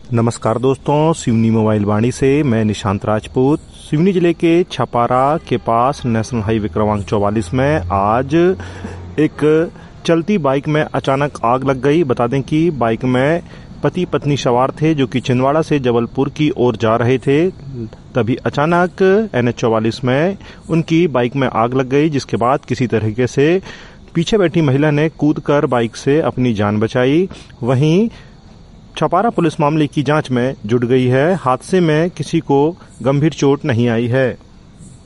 नमस्कार दोस्तों, सिवनी मोबाइल वाणी से मैं निशांत राजपूत। सिवनी जिले के छपारा के पास नेशनल हाईवे क्रमांक 44 में आज एक चलती बाइक में अचानक आग लग गई। बता दें कि बाइक में पति पत्नी सवार थे जो कि छिंदवाड़ा से जबलपुर की ओर जा रहे थे। तभी अचानक NH 44 में उनकी बाइक में आग लग गई, जिसके बाद किसी तरीके से पीछे बैठी महिला ने कूदकर बाइक से अपनी जान बचाई। वहीं छपारा पुलिस मामले की जांच में जुट गई है। हादसे में किसी को गंभीर चोट नहीं आई है।